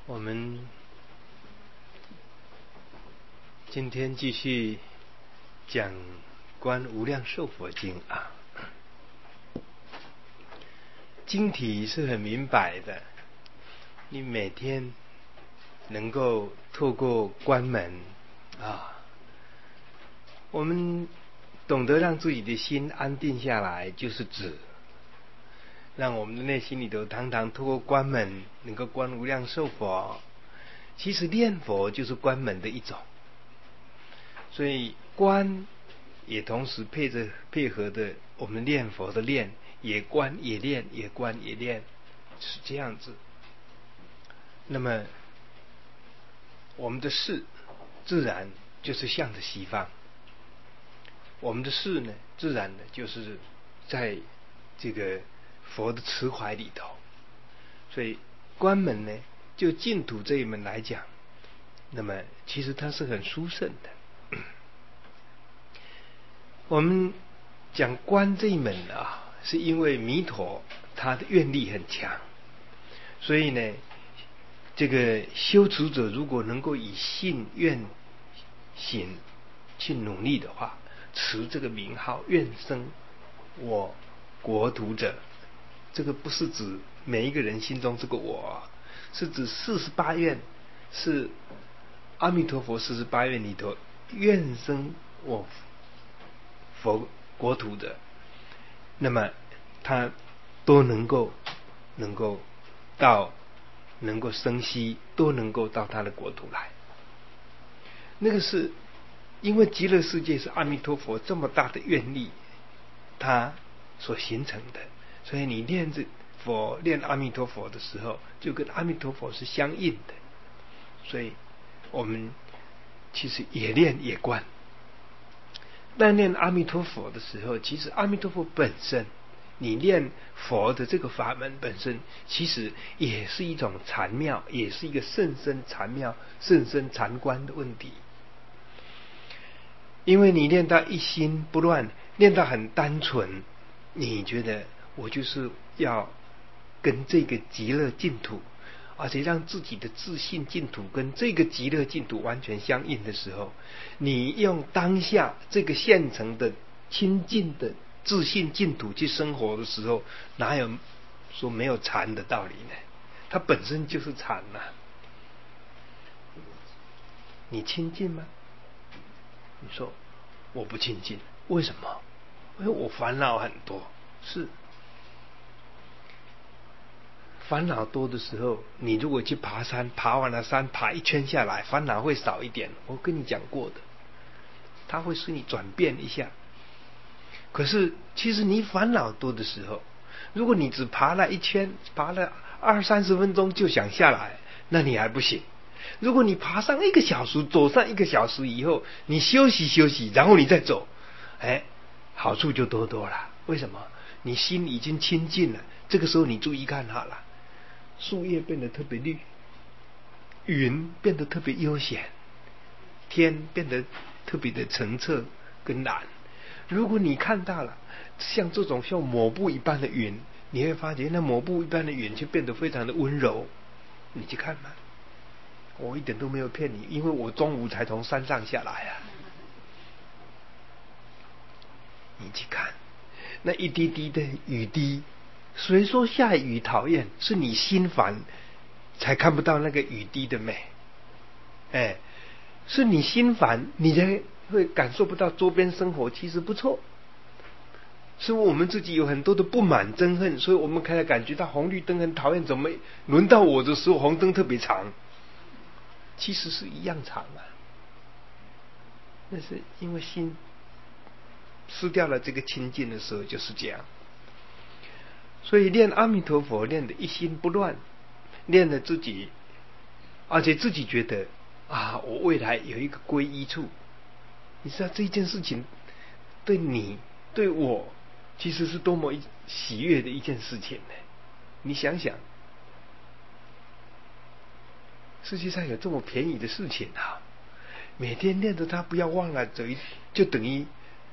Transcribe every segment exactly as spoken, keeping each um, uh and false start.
我们今天继续讲《观无量寿佛经》啊，经题是很明白的，你每天能够透过关门啊，我们懂得让自己的心安定下来，就是指让我们的内心里头常常透过关门能够观无量寿佛。其实念佛就是关门的一种，所以观也同时配着配合的我们念佛的念，也观也念，也观也念，是这样子。那么我们的事自然就是向着西方，我们的事呢自然的就是在这个佛的慈怀里头。所以关门呢就净土这一门来讲，那么其实它是很殊胜的。我们讲观这一门啊，是因为弥陀他的愿力很强，所以呢这个修持者如果能够以信愿行去努力的话，持这个名号愿生我国土者，这个不是指每一个人心中这个我，是指四十八愿，是阿弥陀佛四十八愿里头愿生我佛国土的，那么他都能够能够到能够生息，都能够到他的国土来。那个是因为极乐世界是阿弥陀佛这么大的愿力他所形成的，所以你念着佛念阿弥陀佛的时候，就跟阿弥陀佛是相应的。所以我们其实也念也观，但念阿弥陀佛的时候，其实阿弥陀佛本身，你念佛的这个法门本身，其实也是一种禅妙，也是一个甚深禅妙、甚深禅观的问题。因为你念到一心不乱，念到很单纯，你觉得我就是要跟这个极乐净土，而且让自己的自信净土跟这个极乐净土完全相应的时候，你用当下这个现成的清净的自信净土去生活的时候，哪有说没有禅的道理呢？它本身就是禅呐、啊。你清净吗？你说我不清净，为什么？因为我烦恼很多。是烦恼多的时候，你如果去爬山，爬完了山，爬一圈下来，烦恼会少一点。我跟你讲过的，它会使你转变一下。可是其实你烦恼多的时候，如果你只爬了一圈，爬了二三十分钟就想下来，那你还不行。如果你爬上一个小时，走上一个小时以后，你休息休息，然后你再走，哎，好处就多多了。为什么？你心已经清净了。这个时候你注意看好了，树叶变得特别绿，云变得特别悠闲，天变得特别的澄澈跟蓝。如果你看到了像这种像抹布一般的云，你会发觉那抹布一般的云就变得非常的温柔。你去看嘛，我一点都没有骗你，因为我中午才从山上下来啊。你去看那一滴滴的雨滴，谁说下雨讨厌？是你心烦才看不到那个雨滴的美。哎，是你心烦，你才会感受不到周边生活其实不错。是我们自己有很多的不满憎恨，所以我们开始感觉到红绿灯很讨厌，怎么轮到我的时候红灯特别长？其实是一样长啊。那是因为心失掉了这个清净的时候就是这样。所以念阿弥陀佛念的一心不乱，念的自己，而且自己觉得啊，我未来有一个皈依处。你知道这件事情对你对我其实是多么喜悦的一件事情呢？你想想，世界上有这么便宜的事情啊！每天念着它，不要忘了走一，就等于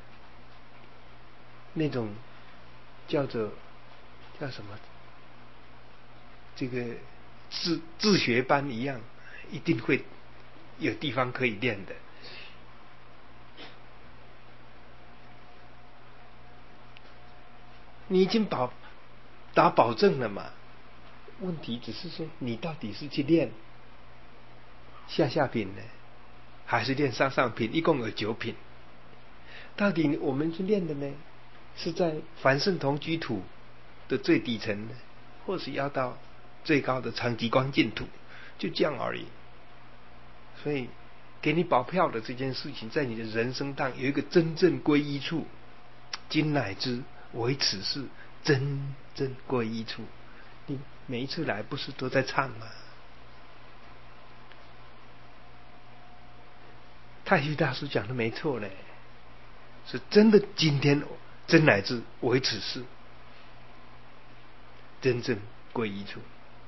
那种叫做叫什么？这个自自学班一样，一定会有地方可以练的。你已经保打保证了嘛？问题只是说你到底是去练下下品呢，还是练上上品？一共有九品。到底我们去练的呢，是在凡圣同居土的最底层呢，或是要到最高的长极光净土，就这样而已。所以给你保票的这件事情，在你的人生当有一个真正归依处。今乃知唯此是真正归依处。你每一次来不是都在唱吗？太虚大师讲的没错呢，是真的。今天真乃至唯此是真正归依处。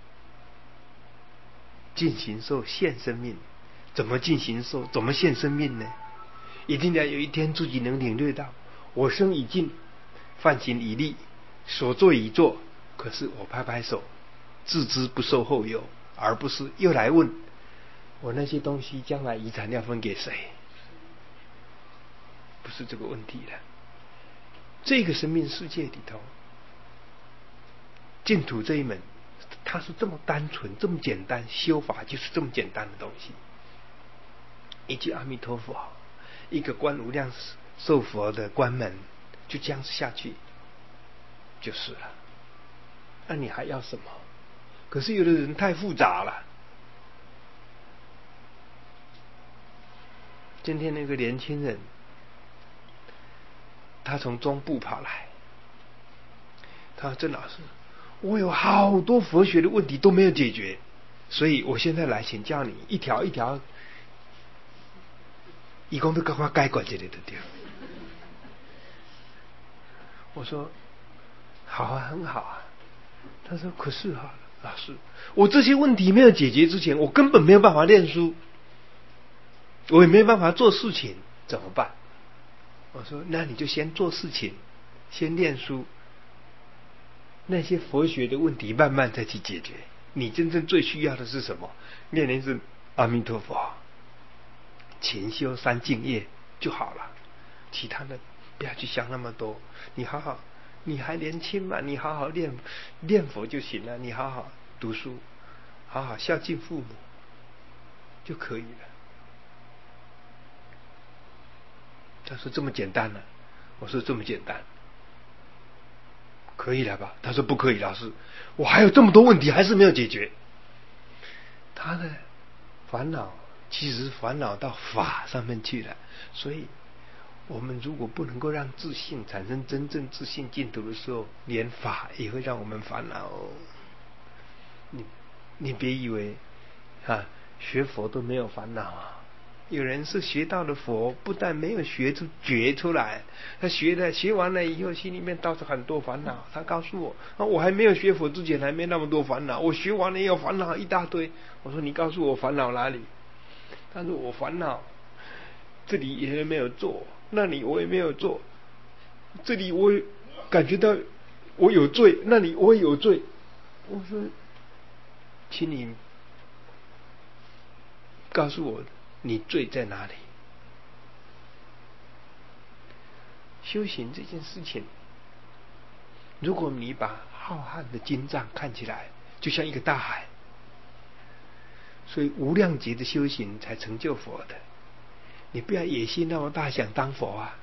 尽形寿现生命，怎么尽形寿？怎么现生命呢？一定要有一天自己能领略到，我生已尽，梵行已立，所作已做。可是我拍拍手，自知不受后有，而不是又来问我那些东西将来遗产要分给谁？不是这个问题了。这个生命世界里头，净土这一门，它是这么单纯，这么简单，修法就是这么简单的东西。一句阿弥陀佛，一个观无量寿佛的关门，就这样子下去就是了。那你还要什么？可是有的人太复杂了。今天那个年轻人，他从中部跑来，他说：“郑老师，我有好多佛学的问题都没有解决，所以我现在来请教你，一条一条，一共都赶快解决这里的掉。”我说：“好啊，很好啊。”他说：“可是哈，老师，我这些问题没有解决之前，我根本没有办法念书，我也没有办法做事情，怎么办？”我说：“那你就先做事情，先念书，那些佛学的问题慢慢再去解决。你真正最需要的是什么？念的是阿弥陀佛，勤修三净业就好了，其他的不要去想那么多。你好好，你还年轻嘛，你好好念念佛就行了，你好好读书，好好孝敬父母就可以了。”他说：“这么简单呢？”我说：“这么简单，可以了吧？”他说：“不可以，老师，我还有这么多问题还是没有解决。”他的烦恼其实烦恼到法上面去了。所以我们如果不能够让自信产生真正自信净土的时候，连法也会让我们烦恼。你你别以为啊，学佛都没有烦恼啊。有人是学到了佛，不但没有学出觉出来，他学了学完了以后，心里面倒是很多烦恼。他告诉我，啊，我还没有学佛之前还没那么多烦恼，我学完了也有烦恼一大堆。我说：“你告诉我烦恼哪里？”他说：“我烦恼这里也没有做，那里我也没有做，这里我感觉到我有罪，那里我也有罪。”我说：“请你告诉我，你罪在哪里？”修行这件事情，如果你把浩瀚的经藏看起来就像一个大海，所以无量劫的修行才成就佛的。你不要野心那么大，想当佛啊！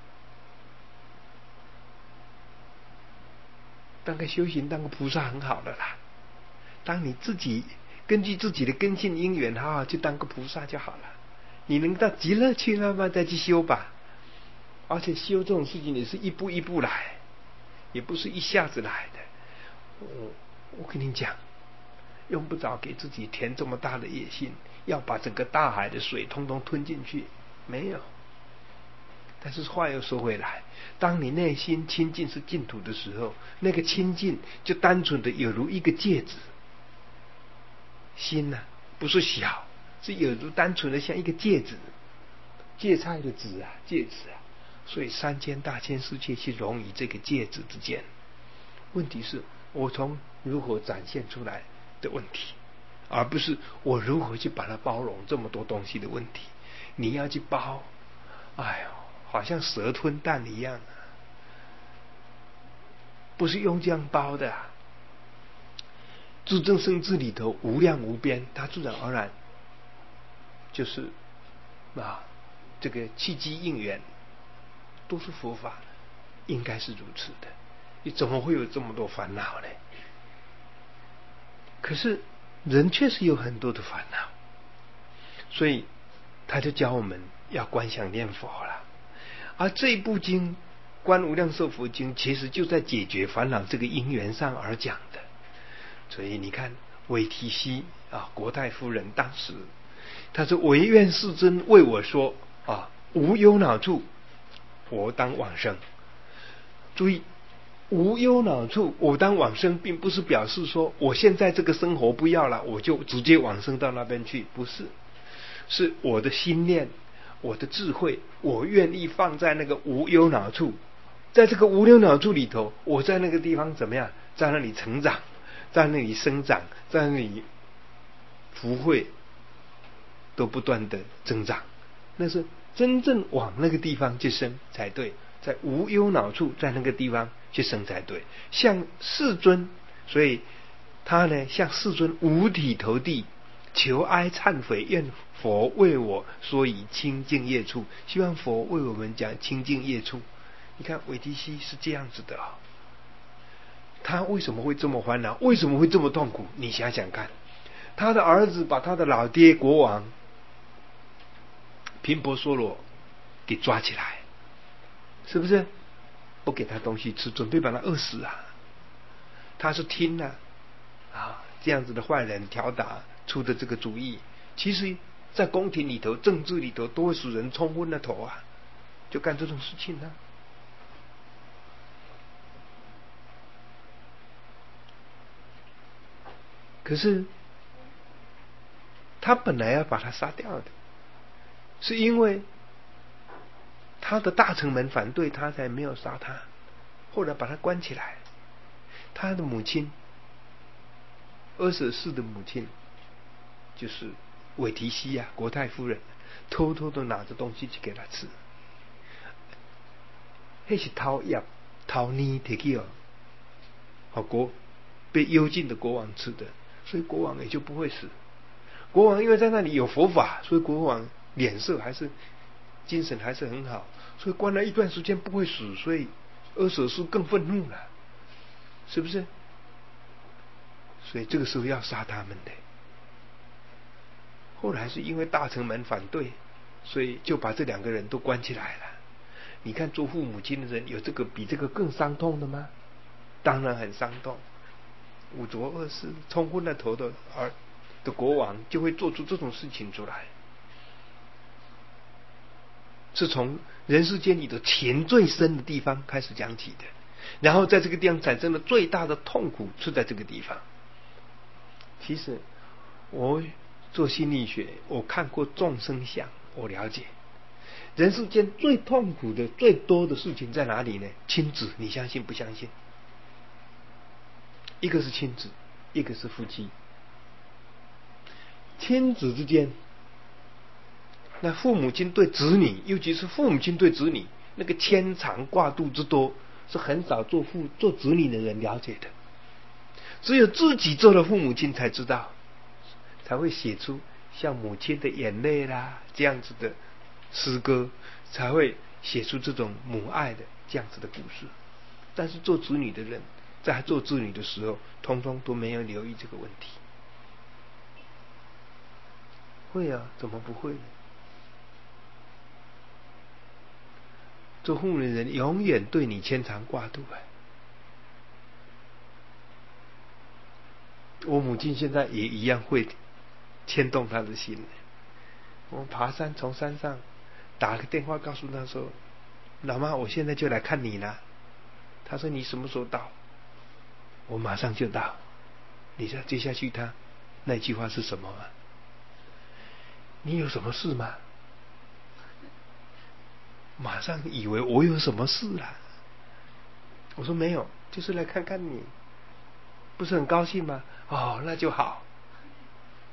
当个修行，当个菩萨很好的啦。当你自己根据自己的根性因缘，好好去当个菩萨就好了。你能到极乐去，慢慢再去修吧。而且修这种事情也是一步一步来，也不是一下子来的。我我跟你讲，用不着给自己填这么大的野心，要把整个大海的水通通吞进去，没有。但是话又说回来，当你内心清净是净土的时候，那个清净就单纯的有如一个芥子。心呢、啊，不是小，是有如单纯的像一个芥子，芥菜的子啊，芥子啊。所以三千大千世界去融于这个芥子之间。问题是我从如何展现出来的问题。 而不是我如何去把它包容这么多东西的问题。你要去包，哎呦，好像蛇吞蛋一样，不是用这样包的啊。至正生智里头无量无边，它自然而然就是啊，这个契机应缘都是佛法，应该是如此的。你怎么会有这么多烦恼呢？可是人确实有很多的烦恼，所以他就教我们要观想念佛了。而这一部经《观无量寿佛经》其实就在解决烦恼这个因缘上而讲的。所以你看韦提希啊，国太夫人当时他说：“唯愿世尊为我说啊，无忧恼处，我当往生。”注意，无忧恼处，我当往生，并不是表示说我现在这个生活不要了，我就直接往生到那边去，不是，是我的心念，我的智慧，我愿意放在那个无忧恼处，在这个无忧恼处里头，我在那个地方怎么样，在那里成长，在那里生长，在那里福慧都不断的增长，那是真正往那个地方去生才对，在无忧恼处，在那个地方去生才对。像世尊，所以他呢向世尊五体投地，求哀忏悔，愿佛为我说以清净业处，希望佛为我们讲清净业处。你看韦提希是这样子的啊，他为什么会这么烦恼？为什么会这么痛苦？你想想看，他的儿子把他的老爹国王频婆娑罗给抓起来，是不是不给他东西吃，准备把他饿死啊？他是听了啊这样子的坏人挑打出的这个主意，其实在宫廷里头、政治里头都会使人冲昏了头啊，就干这种事情啊。可是他本来要把他杀掉的，是因为他的大臣们反对他，才没有杀他，后来把他关起来。他的母亲阿舍氏的母亲就是韦提希啊，国太夫人，偷偷的拿着东西去给他吃，那是偷叶偷泥提去哦，好国被幽禁的国王吃的，所以国王也就不会死。国王因为在那里有佛法，所以国王脸色还是精神还是很好，所以关了一段时间不会死，所以阿舍氏更愤怒了，是不是？所以这个时候要杀他们的。后来是因为大臣们反对，所以就把这两个人都关起来了。你看做父母亲的人有这个比这个更伤痛的吗？当然很伤痛。五浊恶世冲昏了头的儿的国王就会做出这种事情出来，是从人世间里的钱最深的地方开始讲起的，然后在这个地方产生了最大的痛苦，是在这个地方。其实我做心理学，我看过众生相，我了解人世间最痛苦的最多的事情在哪里呢？亲子，你相信不相信？一个是亲子，一个是夫妻。亲子之间，那父母亲对子女，尤其是父母亲对子女，那个牵肠挂肚之多，是很少做父做子女的人了解的。只有自己做了父母亲才知道，才会写出像母亲的眼泪啦这样子的诗歌，才会写出这种母爱的这样子的故事。但是做子女的人，在做子女的时候，通通都没有留意这个问题。会啊，怎么不会呢？做父母的人永远对你牵肠挂肚啊。我母亲现在也一样会牵动她的心。我们爬山，从山上打个电话告诉她说：“老妈，我现在就来看你了。”她说：“你什么时候到？”我马上就到。你知道接下去她那句话是什么吗？你有什么事吗？马上以为我有什么事啊。我说没有，就是来看看你，不是很高兴吗？哦，那就好。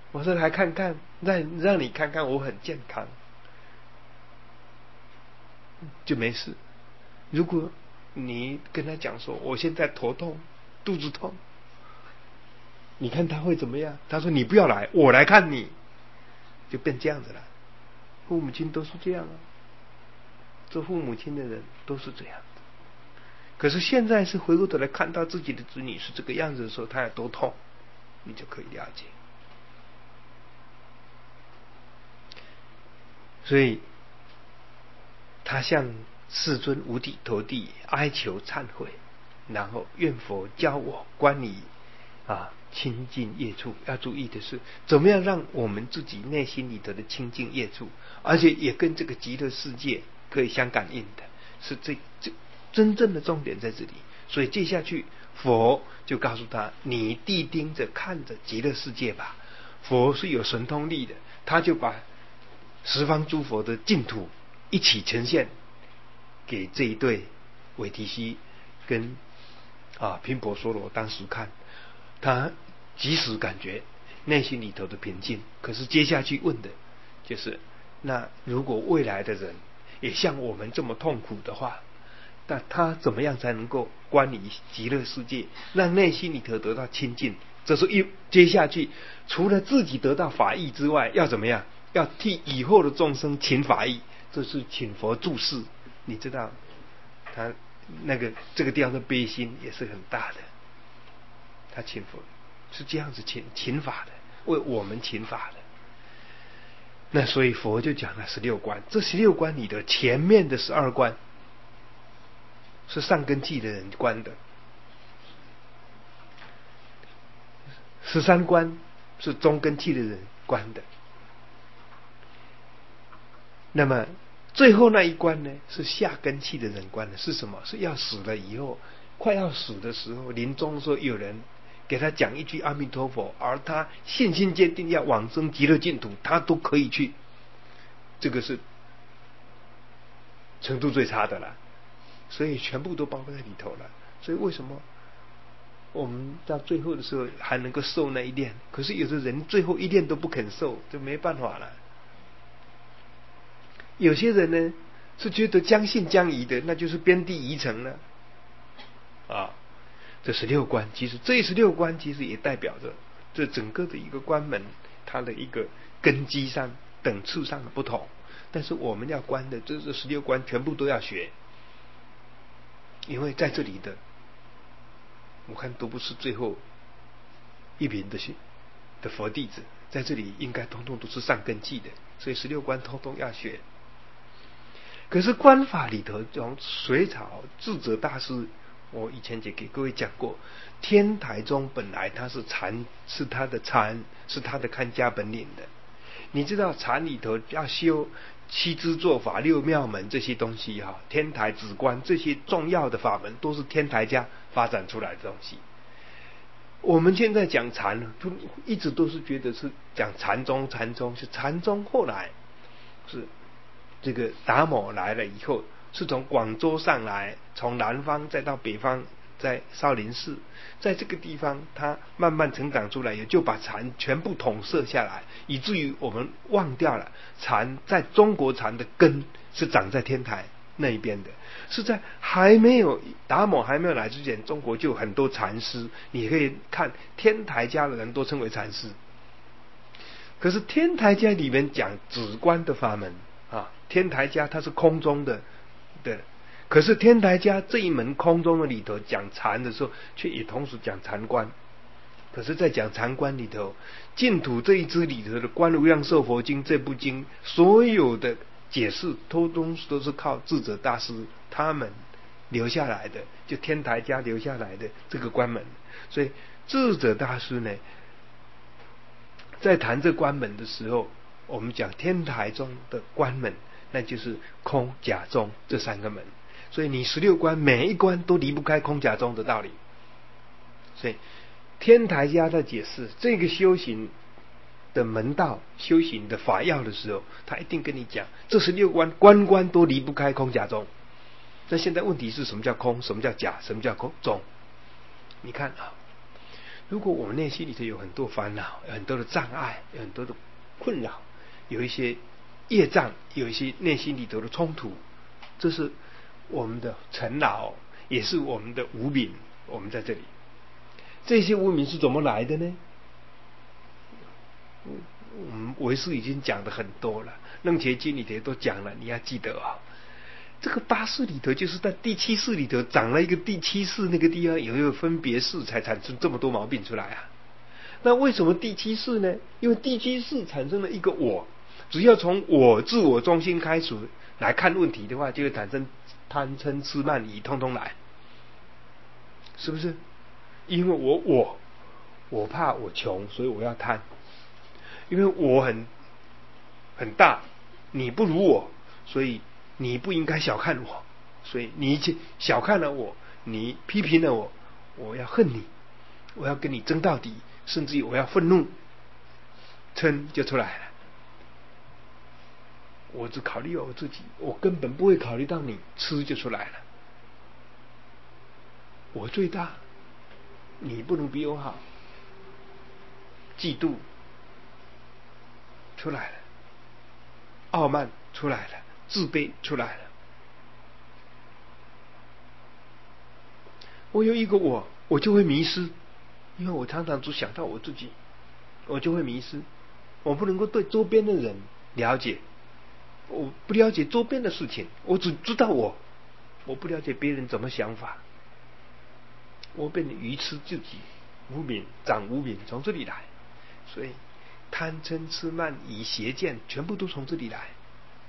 我说来看看，让让你看看我很健康，就没事。如果你跟他讲说我现在头痛肚子痛，你看他会怎么样？他说你不要来，我来看你，就变这样子了。父母亲都是这样啊，做父母亲的人都是这样的。可是现在是回过头来看到自己的子女是这个样子的时候，他有多痛，你就可以了解。所以他向世尊五体投地哀求忏悔，然后愿佛教我观以啊清净业处。要注意的是，怎么样让我们自己内心里头的清净业处，而且也跟这个极乐世界可以相感应的，是这这真正的重点在这里。所以接下去佛就告诉他，你谛盯着看着极乐世界吧。佛是有神通力的，他就把十方诸佛的净土一起呈现给这一对韦提希跟啊频婆娑罗当时看，他即时感觉内心里头的平静。可是接下去问的就是，那如果未来的人也像我们这么痛苦的话，那他怎么样才能够观于极乐世界，让内心里头得到清净？这是一接下去除了自己得到法益之外，要怎么样？要替以后的众生请法益，这是请佛注释。你知道他那个这个地方的悲心也是很大的，他请佛是这样子请请法的，为我们请法的。那所以佛就讲了十六关，这十六关里的前面的十二关是上根器的人关的，十三关是中根器的人关的。那么最后那一关呢，是下根器的人关的。是什么？是要死了以后，快要死的时候，临终的时候，有人给他讲一句阿弥陀佛，而他信心坚定要往生极乐净土，他都可以去。这个是程度最差的了，所以全部都包括在里头了。所以为什么我们到最后的时候还能够受那一念？可是有的人最后一念都不肯受，就没办法了。有些人呢是觉得将信将疑的，那就是边地疑成了啊。这十六关，其实这十六关其实也代表着这整个的一个关门，它的一个根基上等次上的不同。但是我们要关的这这十六关全部都要学，因为在这里的我看都不是最后一名的的佛弟子，在这里应该通通都是上根器的，所以十六关通通要学。可是观法里头，从隋朝智者大师，我以前也给各位讲过，天台宗本来他是禅，是他的禅，是他的看家本领的。你知道禅里头要修七支坐法、六妙门这些东西哈，天台止观这些重要的法门，都是天台家发展出来的东西。我们现在讲禅，一直都是觉得是讲禅宗，禅宗是禅宗，后来是这个达摩来了以后，是从广州上来，从南方再到北方，在少林寺，在这个地方他慢慢成长出来，也就把禅全部统摄下来，以至于我们忘掉了禅在中国禅的根是长在天台那一边的，是在还没有达摩还没有来之前，中国就有很多禅师，你可以看天台家的人都称为禅师。可是天台家里面讲止观的法门啊，天台家它是空中的的，可是天台家这一门空中的里头讲禅的时候，却也同时讲禅观。可是在讲禅观里头，净土这一支里头的《观无量寿佛经》这部经，所有的解释通通都是靠智者大师他们留下来的，就天台家留下来的这个关门。所以智者大师呢，在谈这关门的时候，我们讲天台中的关门，那就是空假中这三个门。所以你十六关每一关都离不开空假中的道理。所以天台家在解释这个修行的门道、修行的法要的时候，他一定跟你讲，这十六关关关都离不开空假中。那现在问题是什么叫空？什么叫假？什么叫空中？你看啊， 如果我们内心里头有很多烦恼，有很多的障碍，有很多的困扰，有一些业障，有一些内心里头的冲突，这是我们的尘劳，也是我们的无明。我们在这里，这些无明是怎么来的呢？我们为师已经讲的很多了，楞伽经里头都讲了，你要记得啊、哦。这个八识里头，就是在第七识里头长了一个第七识那个地方有一个分别识，才产生这么多毛病出来啊。那为什么第七识呢？因为第七识产生了一个我，只要从我自我中心开始来看问题的话，就会产生贪嗔痴慢疑，通通来，是不是？因为我我我怕我穷，所以我要贪。因为我很很大，你不如我，所以你不应该小看我，所以你小看了我，你批评了我，我要恨你，我要跟你争到底，甚至于我要愤怒，嗔就出来了。我只考虑我自己，我根本不会考虑到你，痴就出来了。我最大，你不能比我好，嫉妒出来了，傲慢出来了，自卑出来了。我有一个我，我就会迷失，因为我常常只想到我自己，我就会迷失。我不能够对周边的人了解，我不了解周边的事情，我只知道我，我不了解别人怎么想法，我变得愚痴自己，无明长无明，从这里来。所以贪嗔痴慢疑邪见全部都从这里来。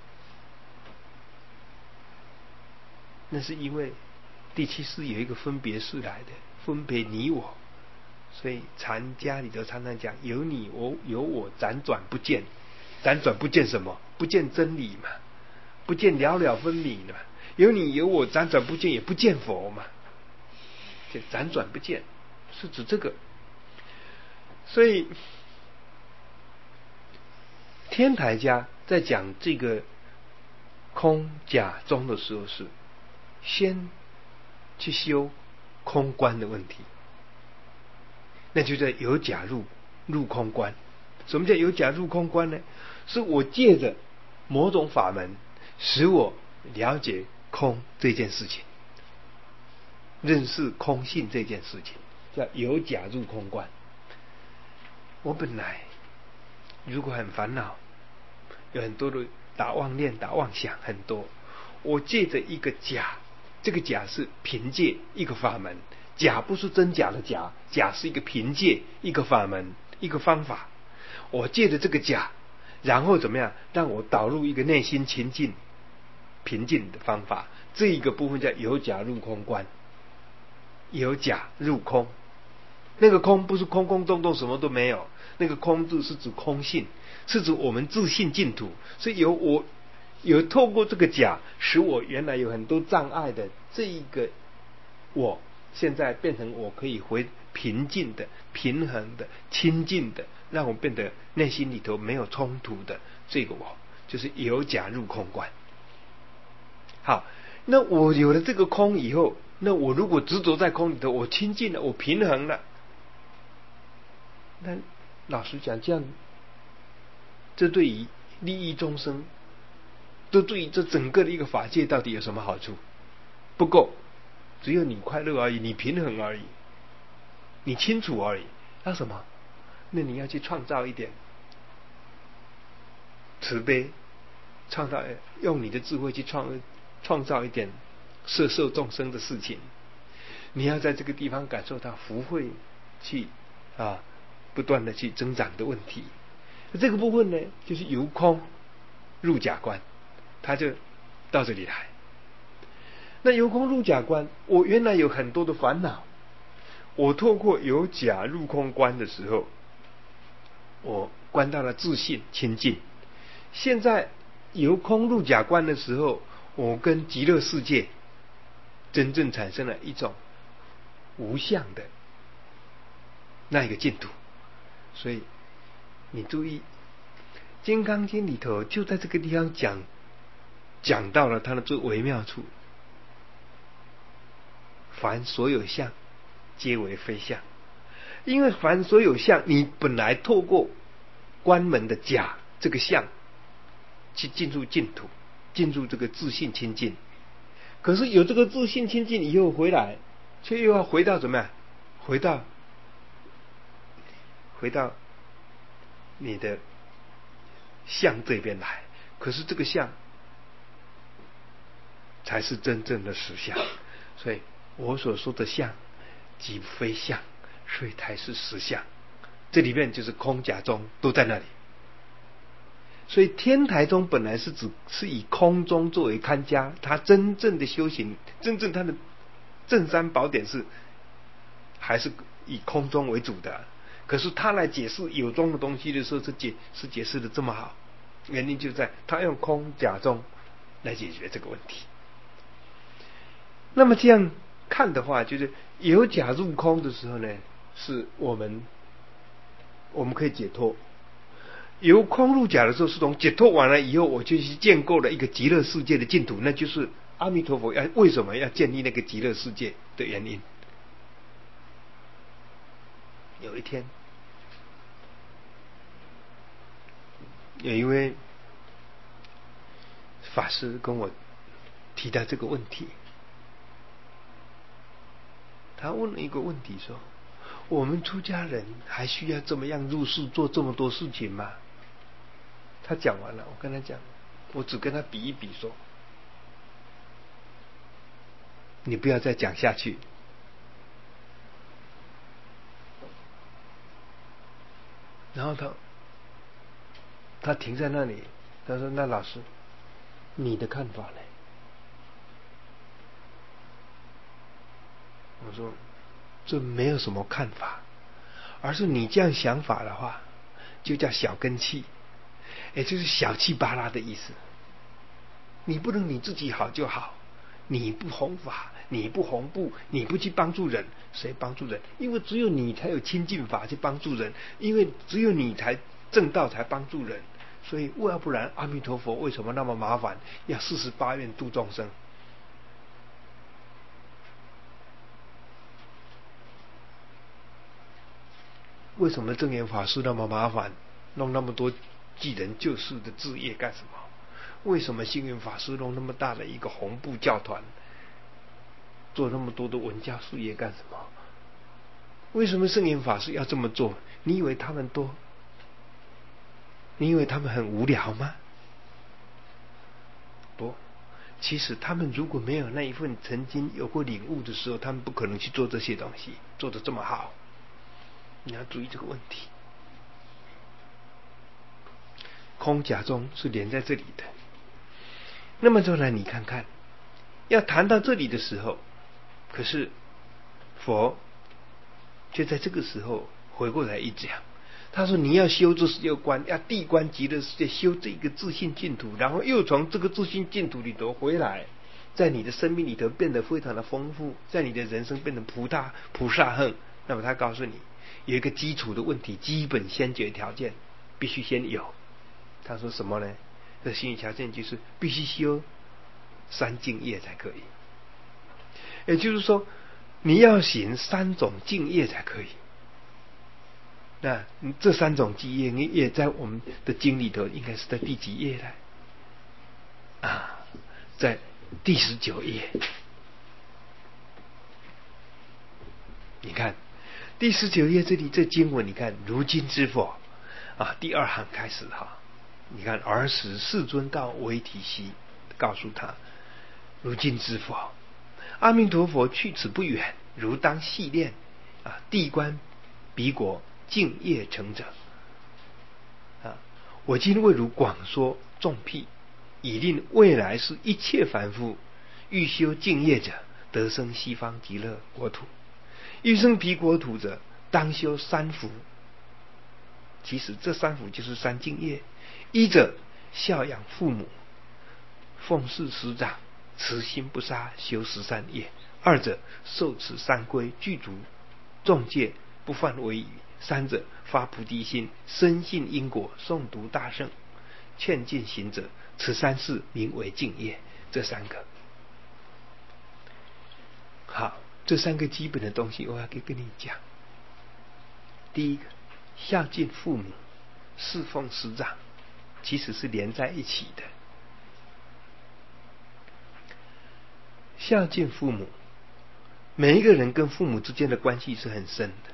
那是因为第七识有一个分别识来的，分别你我。所以禅家里头常常讲，有你我有我，辗转不见。辗转不见什么？不见真理嘛，不见了了分明嘛。有你有我，辗转不见，也不见佛嘛。这辗转不见是指这个。所以天台家在讲这个空假中的时候，是先去修空观的问题，那就叫有假入入空观。什么叫有假入空观呢？是我借着某种法门，使我了解空这件事情，认识空性这件事情，叫有假入空观。我本来如果很烦恼，有很多的打妄念打妄想很多，我借着一个假，这个假是凭借一个法门，假不是真假的假，假是一个凭借一个法门一个方法，我借着这个假，然后怎么样让我导入一个内心清净平静的方法，这一个部分叫有假入空观。有假入空，那个空不是空空洞洞什么都没有，那个空字是指空性，是指我们自性净土。所以有我有透过这个假，使我原来有很多障碍的这一个我，现在变成我可以回平静的平衡的清净的，让我变得内心里头没有冲突的这个我，就是有假入空观。好，那我有了这个空以后，那我如果执着在空里头，我清净了，我平衡了，那老实讲，这样这对于利益众生，这对于这整个的一个法界到底有什么好处？不够，只有你快乐而已，你平衡而已，你清楚而已。那什么？那你要去创造一点慈悲，创造用你的智慧去创创造一点摄受众生的事情。你要在这个地方感受到福慧去啊不断的去增长的问题。这个部分呢，就是由空入假观，他就到这里来。那由空入假观，我原来有很多的烦恼，我透过由假入空观的时候，我观到了自信清净。现在由空入假观的时候，我跟极乐世界真正产生了一种无相的那一个净土。所以你注意，《金刚经》里头就在这个地方讲讲到了它的最微妙处。凡所有相，皆为非相。 因为凡所有相，你本来透过关门的甲这个相去进入净土，进入这个自信清净。可是有这个自信清净以后回来，却又要回到怎么样？回到回到你的相这边来。可是这个相才是真正的实相，所以我所说的相即非相，所以才是实相。这里面就是空假中都在那里。所以天台宗本来是指是以空中作为看家，他真正的修行，真正他的正三宝典是还是以空中为主的。可是他来解释有中的东西的时候，是解是解释的这么好，原因就在他用空假中来解决这个问题。那么这样看的话，就是有假入空的时候呢，是我们我们可以解脱。由空入假的时候，是从解脱完了以后，我就去建构了一个极乐世界的净土，那就是阿弥陀佛要为什么要建立那个极乐世界的原因。有一天，有一位法师跟我提到这个问题，他问了一个问题说：我们出家人还需要这么样入世做这么多事情吗？他讲完了，我跟他讲，我只跟他比一比说，你不要再讲下去。然后他他停在那里，他说：那老师，你的看法呢？我说：这没有什么看法，而是你这样想法的话，就叫小根器，也就是小气巴拉的意思。你不能你自己好就好，你不弘法，你不弘布，你不去帮助人，谁帮助人？因为只有你才有亲近法去帮助人，因为只有你才正道才帮助人，所以要不然阿弥陀佛为什么那么麻烦，要四十八愿度众生？为什么证严法师那么麻烦，弄那么多济人救世的事业干什么？为什么星云法师弄那么大的一个红布教团，做那么多的文教事业干什么？为什么圣严法师要这么做？你以为他们多？你以为他们很无聊吗？不，其实他们如果没有那一份曾经有过领悟的时候，他们不可能去做这些东西，做得这么好。你要注意这个问题。空假中是连在这里的。那么就来你看看，要谈到这里的时候，可是佛就在这个时候回过来一讲，他说你要修这十六观，要地观极乐世界，修这个自信净土，然后又从这个自信净土里头回来，在你的生命里头变得非常的丰富，在你的人生变成菩萨菩萨恨。那么他告诉你有一个基础的问题，基本先决条件必须先有。他说什么呢？这先决条件就是必须修三净业才可以，也就是说你要行三种净业才可以。那这三种净业业在我们的经里头应该是在第几页呢？啊，在第十九页。你看第十九页这里这经文，你看如今之佛啊，第二行开始哈。你看儿时世尊告维提西，告诉他如今之佛，阿弥陀佛去此不远，如当细练啊，地观彼国净业成者啊，我今为汝广说众辟，以令未来世一切凡夫欲修净业者，得生西方极乐国土。欲生彼国土者，当修三福。其实这三福就是三净业。一者孝养父母，奉事师长，慈心不杀，修十善业；二者受持三规，具足众戒，不犯违语；三者发菩提心，深信因果，诵读大圣，劝进行者。此三事名为净业。这三个好，这三个基本的东西我要跟跟你讲。 第一个，孝敬父母，侍奉师长，其实是连在一起的。孝敬父母，每一个人跟父母之间的关系是很深的。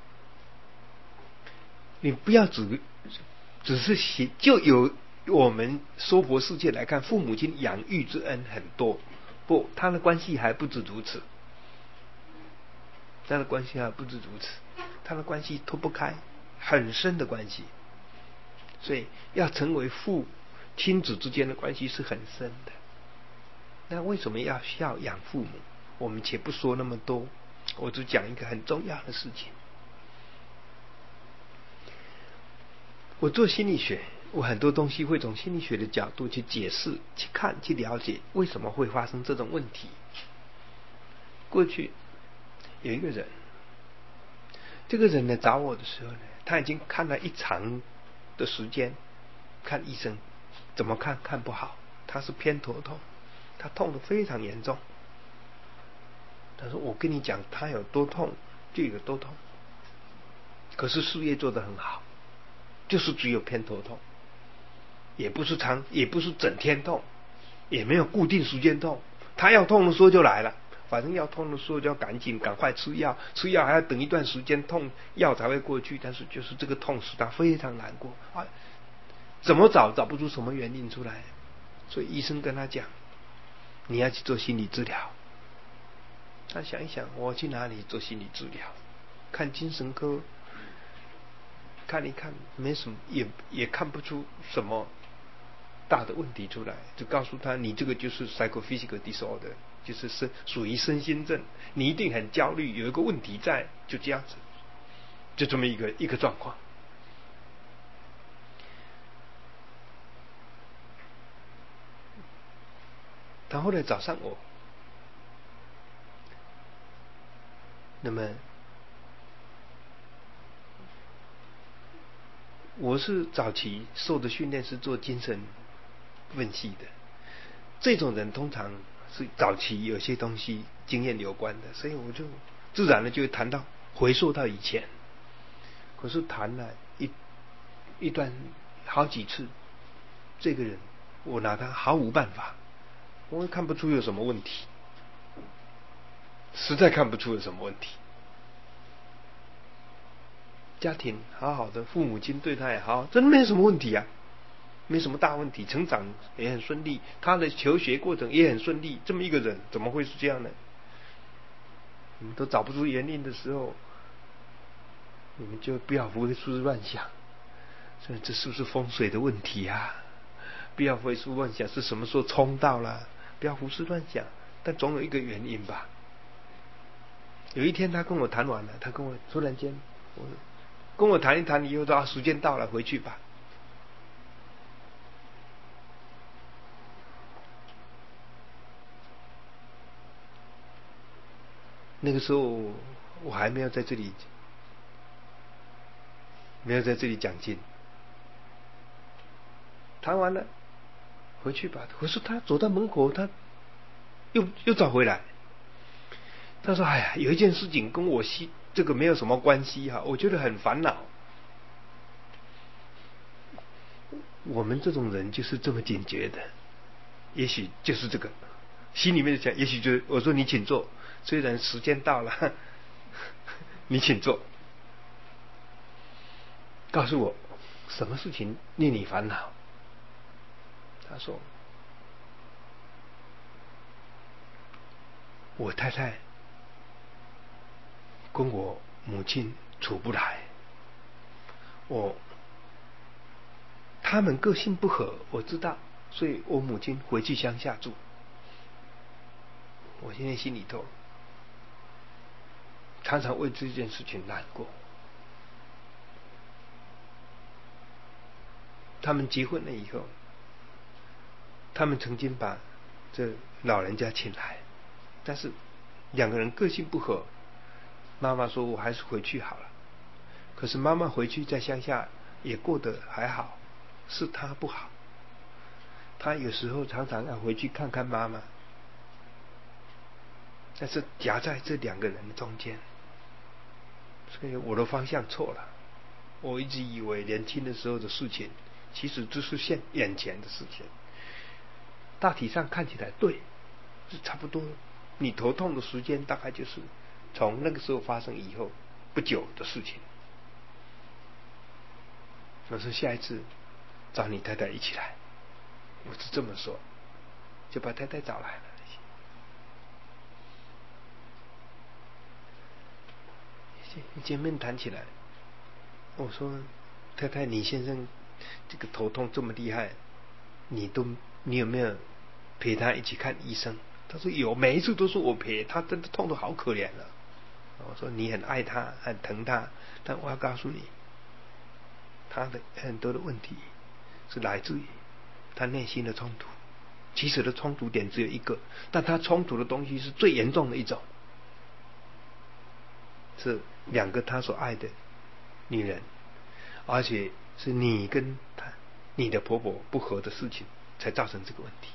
你不要只只是写，就有我们娑婆世界来看，父母亲养育之恩很多，不，他的关系还不止如此，他的关系还不止如此，他的关系脱不开，很深的关系。所以要成为父亲子之间的关系是很深的。那为什么要孝养父母？我们且不说那么多，我只讲一个很重要的事情。我做心理学，我很多东西会从心理学的角度去解释、去看、去了解为什么会发生这种问题。过去有一个人，这个人呢找我的时候呢，他已经看了一长的时间，看医生，怎么看看不好，他是偏头痛，他痛得非常严重。他说：“我跟你讲，他有多痛就有多痛，可是事业做得很好。”就是只有偏头痛，也不是长，也不是整天痛，也没有固定时间痛。他要痛的时候就来了，反正要痛的时候就要赶紧赶快吃药，吃药还要等一段时间，痛药才会过去。但是就是这个痛使他非常难过啊，怎么找找不出什么原因出来，所以医生跟他讲，你要去做心理治疗。他想一想，我去哪里做心理治疗？看精神科。看一看，没什么，也也看不出什么大的问题出来，就告诉他，你这个就是 psychophysical disorder， 就是身属于身心症，你一定很焦虑，有一个问题在，就这样子，就这么一个一个状况。他后来找上我，那么我是早期受的训练是做精神分析的，这种人通常是早期有些东西经验有关的，所以我就自然的就会谈到回溯到以前。可是谈了一一段好几次，这个人我拿他毫无办法，我也看不出有什么问题，实在看不出有什么问题。家庭好好的，父母亲对他也好，真的没什么问题啊，没什么大问题，成长也很顺利，他的求学过程也很顺利。这么一个人怎么会是这样呢？你们都找不出原因的时候，你们就不要胡思乱想，所以这是不是风水的问题啊？不要胡思乱想是什么时候冲到了，不要胡思乱想，但总有一个原因吧。有一天他跟我谈完了，他跟我突然间我跟我谈一谈以后说，啊，时间到了，回去吧。那个时候我还没有在这里，没有在这里讲经。谈完了，回去吧。可是他走到门口，他又又找回来。他说：“哎呀，有一件事情跟我西这个没有什么关系哈，我觉得很烦恼。”我们这种人就是这么警觉的，也许就是这个，心里面想，也许就我说你请坐，虽然时间到了，你请坐，告诉我什么事情令你烦恼。他说：“我太太跟我母亲处不来，我他们个性不合，我知道，所以我母亲回去乡下住。我现在心里头常常为这件事情难过。他们结婚了以后，他们曾经把这老人家请来，但是两个人个性不合，妈妈说我还是回去好了。可是妈妈回去在乡下也过得还好，是她不好。她有时候常常要回去看看妈妈，但是夹在这两个人中间， 所以我的方向错了。我一直以为年轻的时候的事情，其实就是现眼前的事情。大体上看起来对，是差不多。你头痛的时间大概就是从那个时候发生以后不久的事情。我说下一次找你太太一起来，我是这么说，就把太太找来了。见面谈起来，我说太太，你先生这个头痛这么厉害，你都你有没有陪他一起看医生？他说有，每一次都是我陪他，真的痛得好可怜了。我说你很爱他，很疼他，但我要告诉你，他的很多的问题是来自于他内心的冲突。其实的冲突点只有一个，但他冲突的东西是最严重的一种，是两个他所爱的女人，而且是你跟他你的婆婆不和的事情才造成这个问题。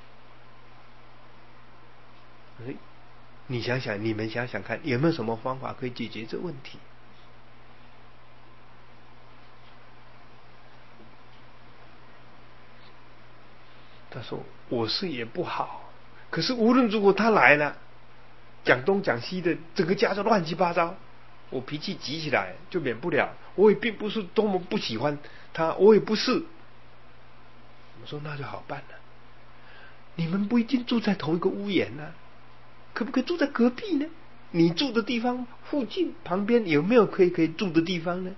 你想想，你们想想看，有没有什么方法可以解决这问题？他说我事业不好，可是无论如果他来了，讲东讲西的，整个家就乱七八糟，我脾气急起来就免不了。我也并不是多么不喜欢他，我也不是。我说那就好办了，你们不一定住在同一个屋檐啊，可不可以住在隔壁呢？你住的地方附近旁边有没有可以可以住的地方呢？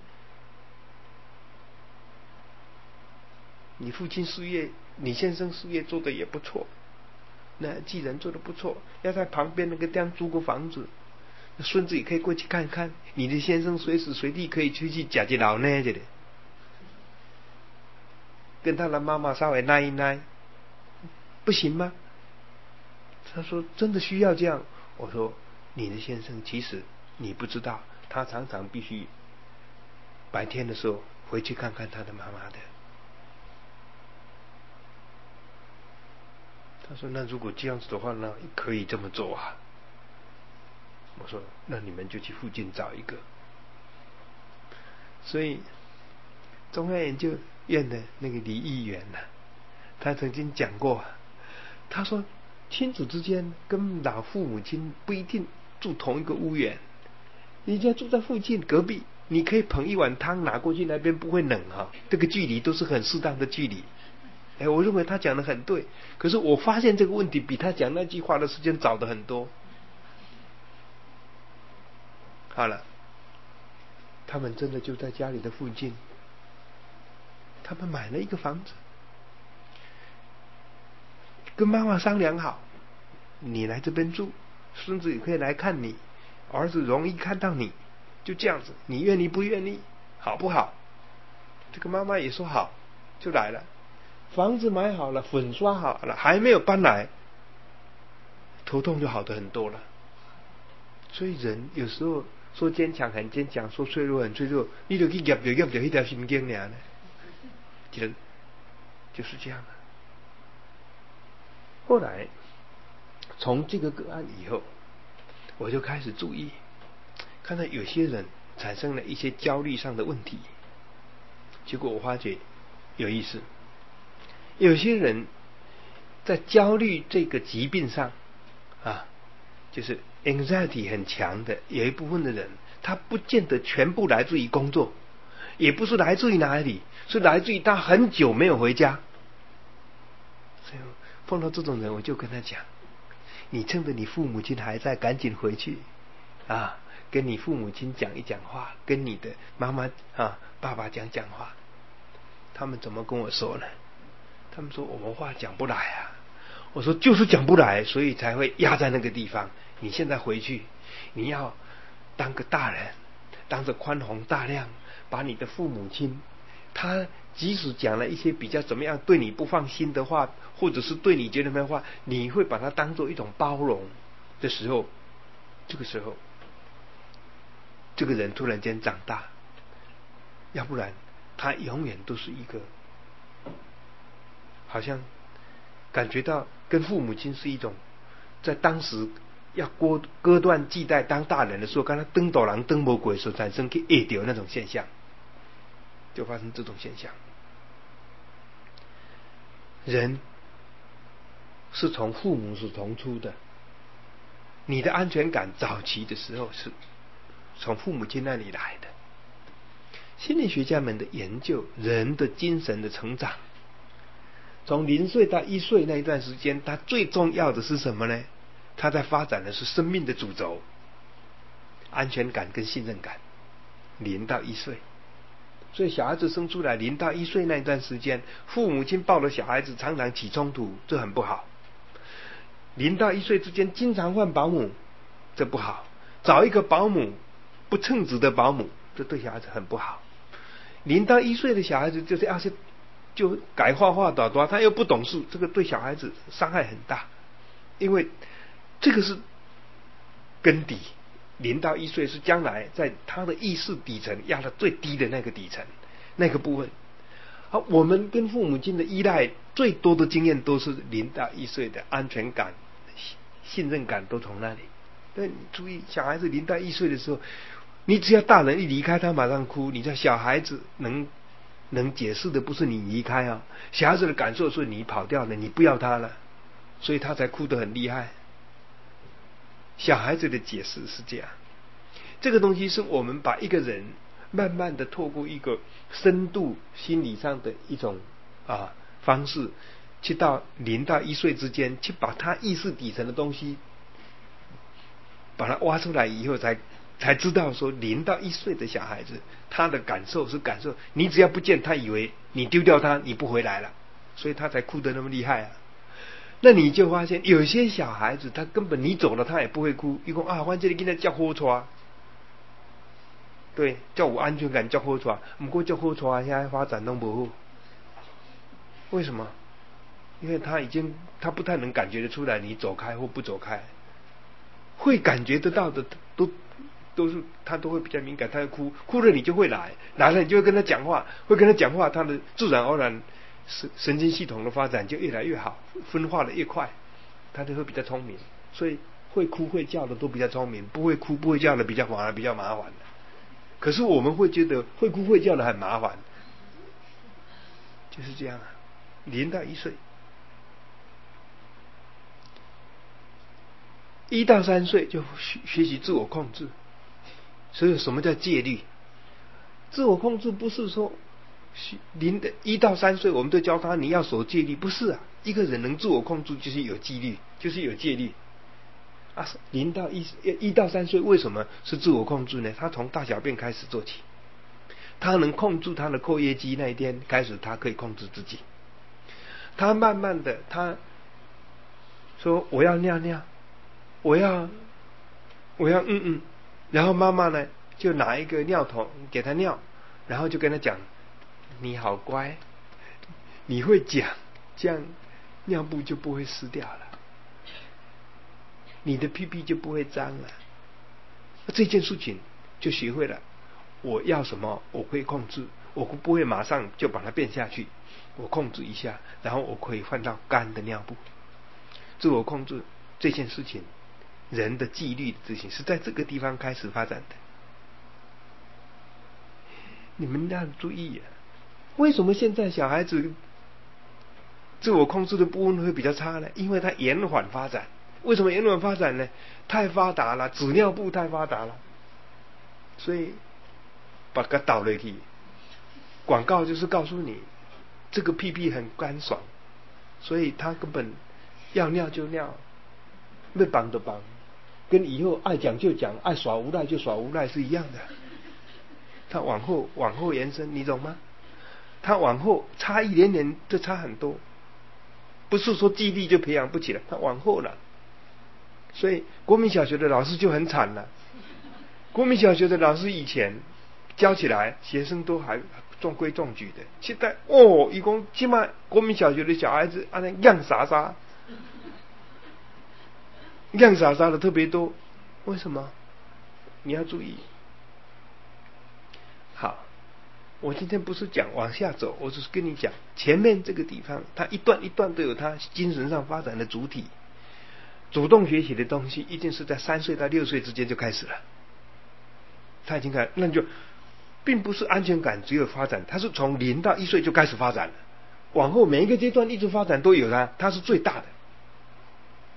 你父亲事业，你先生事业做得也不错，那既然做得不错，要在旁边那个地方租个房子，孙子也可以过去看看。你的先生随时随地可以出去假借老奶的，跟他的妈妈稍微耐一耐，不行吗？他说真的需要这样。我说你的先生其实你不知道，他常常必须白天的时候回去看看他的妈妈的。他说那如果这样子的话呢，可以这么做啊。我说那你们就去附近找一个。所以中央研究院的那个李议员呢、啊，他曾经讲过，他说亲子之间跟老父母亲不一定住同一个屋檐，你家住在附近隔壁，你可以捧一碗汤拿过去，那边不会冷哈、啊，这个距离都是很适当的距离。哎，我认为他讲的很对，可是我发现这个问题比他讲那句话的时间早的很多。好了，他们真的就在家里的附近，他们买了一个房子，跟妈妈商量好，你来这边住，孙子也可以来看你，儿子容易看到你，就这样子，你愿意不愿意，好不好？这个妈妈也说好，就来了。房子买好了，粉刷好了，还没有搬来，头痛就好得很多了。所以人有时候说坚强很坚强，说脆弱很脆弱，你就去夹着夹着一条心经呢，就就是这样的。后来从这个个案以后，我就开始注意，看到有些人产生了一些焦虑上的问题，结果我发觉有意思，有些人在焦虑这个疾病上啊，就是 anxiety 很强的，有一部分的人，他不见得全部来自于工作，也不是来自于哪里，是来自于他很久没有回家。所以碰到这种人，我就跟他讲，你趁着你父母亲还在，赶紧回去啊，跟你父母亲讲一讲话，跟你的妈妈啊、爸爸讲讲话。他们怎么跟我说呢？他们说我们话讲不来啊。我说就是讲不来，所以才会压在那个地方。你现在回去，你要当个大人，当着宽宏大量，把你的父母亲，他即使讲了一些比较怎么样对你不放心的话，或者是对你觉得没有话，你会把它当做一种包容的时候，这个时候这个人突然间长大，要不然他永远都是一个好像感觉到跟父母亲是一种在当时要割割断系带当大人的时候，跟他登斗狼登魔鬼所产生去爱掉那种现象，就发生这种现象。人是从父母所同出的，你的安全感早期的时候是从父母亲那里来的。心理学家们的研究，人的精神的成长，从零岁到一岁那一段时间，它最重要的是什么呢？它在发展的是生命的主轴，安全感跟信任感。零到一岁，所以小孩子生出来零到一岁那一段时间，父母亲抱着小孩子常常起冲突，这很不好。零到一岁之间经常换保姆，这不好。找一个保姆不称职的保姆，这对小孩子很不好。零到一岁的小孩子就是要是就改画画打打，他又不懂事，这个对小孩子伤害很大，因为这个是根底。零到一岁是将来在他的意识底层压得最低的那个底层那个部分。好，我们跟父母亲的依赖最多的经验都是零到一岁的安全感、信任感都从那里。但你注意，小孩子零到一岁的时候，你只要大人一离开他马上哭。你知道小孩子能能解释的不是你离开啊，小孩子的感受是你跑掉了，你不要他了，所以他才哭得很厉害。小孩子的解释是这样，这个东西是我们把一个人慢慢的透过一个深度心理上的一种啊方式，去到零到一岁之间，去把他意识底层的东西把它挖出来以后，才才知道说零到一岁的小孩子他的感受是感受，你只要不见他以为你丢掉他你不回来了，所以他才哭得那么厉害啊。那你就发现有些小孩子他根本你走了他也不会哭，一说啊，我这里跟他叫好抓，对，叫我安全感叫好抓，不过叫好抓现在发展都不好。为什么？因为他已经他不太能感觉得出来你走开或不走开，会感觉得到的都都是他都会比较敏感，他会哭，哭了你就会来，来了你就会跟他讲话，会跟他讲话，他的自然而然神神经系统的发展就越来越好，分化的越快，他就会比较聪明。所以会哭会叫的都比较聪明，不会哭不会叫的比较反而比较麻烦的。可是我们会觉得会哭会叫的很麻烦，就是这样啊。零到一岁，一到三岁就学学习自我控制。所以什么叫戒律？自我控制不是说零的一到三岁我们都教他你要守戒律，不是啊。一个人能自我控制就是有纪律，就是有戒律啊。零到一一到三岁为什么是自我控制呢？他从大小便开始做起，他能控制他的括约肌，那一天开始他可以控制自己。他慢慢的他说我要尿尿，我要我要嗯嗯，然后妈妈呢就拿一个尿桶给他尿，然后就跟他讲你好乖，你会讲，这样尿布就不会湿掉了，你的屁屁就不会脏了。这件事情就学会了，我要什么我会控制，我不会马上就把它变下去，我控制一下，然后我可以换到干的尿布。自我控制这件事情，人的纪律的执行是在这个地方开始发展的。你们要注意啊，为什么现在小孩子自我控制的部分会比较差呢？因为它延缓发展。为什么延缓发展呢？太发达了，纸尿布太发达了，所以把它倒了去。广告就是告诉你这个屁屁很干爽，所以他根本要尿就尿，要绑就绑，跟以后爱讲就讲，爱耍无赖就耍无赖是一样的。他往后往后延伸，你懂吗？他往后差一点点就差很多，不是说纪律就培养不起来，他往后了。所以国民小学的老师就很惨了。国民小学的老师以前教起来学生都还中规中矩的，现在哦，一共起码国民小学的小孩子按那样傻傻样傻傻的特别多。为什么？你要注意。好，我今天不是讲往下走，我只是跟你讲前面这个地方，它一段一段都有它精神上发展的主体。 主动学习的东西一定是在三岁到六岁之间就开始了。他已经开，那就并不是安全感只有发展，他是从零到一岁就开始发展了，往后每一个阶段一直发展都有它，它是最大的。